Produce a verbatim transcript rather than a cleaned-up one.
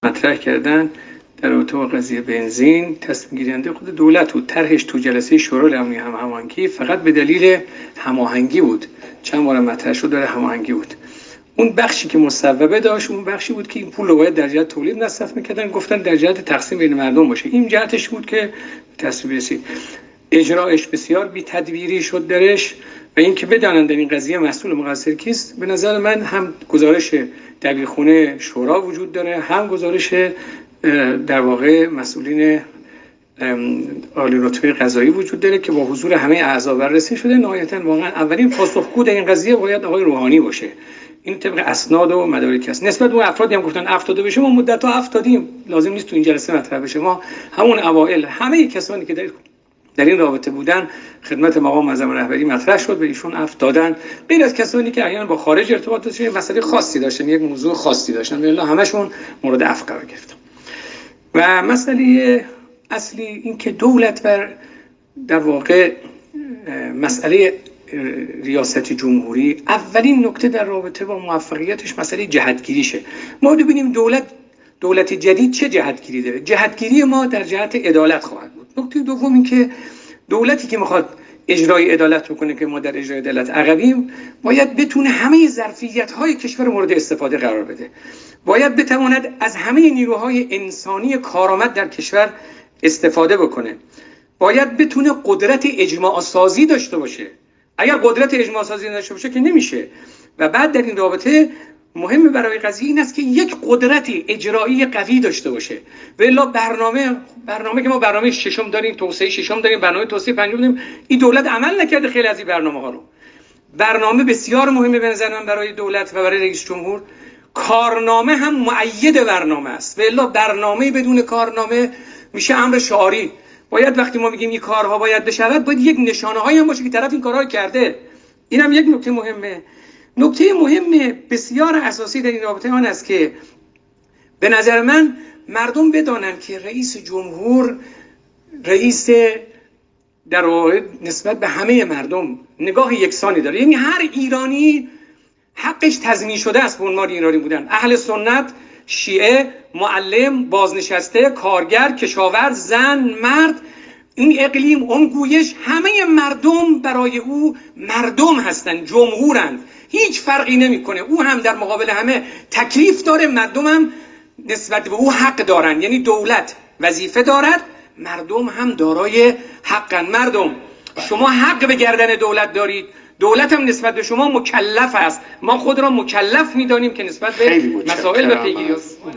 مطرح کردن در رابطه با قضیه بنزین. تصمیم گیرنده خود دولت بود. طرحش تو جلسه شورای امنی هم هماهنگی فقط به دلیل هماهنگی بود. چند بار مطرح شد داره هماهنگی بود. اون بخشی که مصوبه داشت اون بخشی بود که این پول رو باید در جهت تولید مصرف می‌کردن، گفتن در جهت تقسیم بین مردم باشه. این جهتش بود که تصویب رسید. اجراش بسیار بی تدبیری شد درش و اینکه بدانند در این قضیه مسئول مقصر کیست. به نظر من هم گزارش دبیرخونه شورا وجود داره، هم گزارش در واقع مسئولین عالی رتبه قضایی وجود داره که با حضور همه اعضا بررسی شده. نهایتاً واقعا اولین پاسخگو در این قضیه باید آقای روحانی باشه. این طبق اسناد و مدارک است. نسبت به افرادی هم گفتن افتاده بشه، ما مدت ها افتادیم، لازم نیست تو این جلسه مطرح بشه. ما همون اوایل همه کسانی که در در این رابطه بودن خدمت مقام معظم رهبری مطرح شد، به ایشون افتادن، غیر از کسانی که احیانا با خارج ارتباط داشتن، مسئله خاصی داشتن، یک موضوع خاصی داشتن، والله همشون مورد عفو قرار گرفتن. و مسئله اصلی این که دولت بر در واقع مسئله ریاست جمهوری، اولین نکته در رابطه با موفقیتش مسئله جهتگیریشه. ما ببینیم دولت دولت جدید چه جهتگیری داره. جهتگیری ما در جهت عدالت خواهد بود. نکته دوم این که دولتی که میخواد اجرای عدالت بکنه که ما در اجرای عدالت عقبیم، باید بتونه همه ظرفیت‌های کشور مورد استفاده قرار بده. باید بتواند از همه نیروهای انسانی کارآمد در کشور استفاده بکنه. باید بتونه قدرت اجماع سازی داشته باشه. اگر قدرت اجماع سازی داشته باشه که نمیشه. و بعد در این رابطه مهم برای قضیه این است که یک قدرت اجرایی قوی داشته باشه. و الا برنامه برنامه که ما برنامه ششم داریم، توسعه ششم داریم، برنامه توسعه پنجم داریم، این دولت عمل نکرده خیلی از این برنامه‌ها رو. برنامه بسیار مهمه به نظر من برای دولت و برای رئیس جمهور. کارنامه هم مؤید برنامه است. و الا برنامه بدون کارنامه میشه امر شعاری. باید وقتی ما میگیم این کارها باید بشود، باید یک نشانه‌هایی هم باشه که طرف این کارها رو کرده. اینم یک نکته مهمه. نکته مهم بسیار اساسی در این رابطه آن است که به نظر من مردم بدانند که رئیس جمهور رئیس در واقع نسبت به همه مردم نگاه یکسانی داره. یعنی هر ایرانی حقش تضمین شده است به عنوان ایرانی بودن. اهل سنت، شیعه، معلم، بازنشسته، کارگر، کشاورز، زن، مرد، این اقلیم، اون گویش، همه مردم برای او مردم هستند، جمهورند. هیچ فرقی نمیکنه. او هم در مقابل همه تکلیف داره، مردم هم نسبت به او حق دارن. یعنی دولت وظیفه دارد، مردم هم دارای حقن. مردم شما حق به گردن دولت دارید، دولت هم نسبت به شما مکلف است. ما خود را مکلف میدانیم که نسبت به مسائل و پیگیری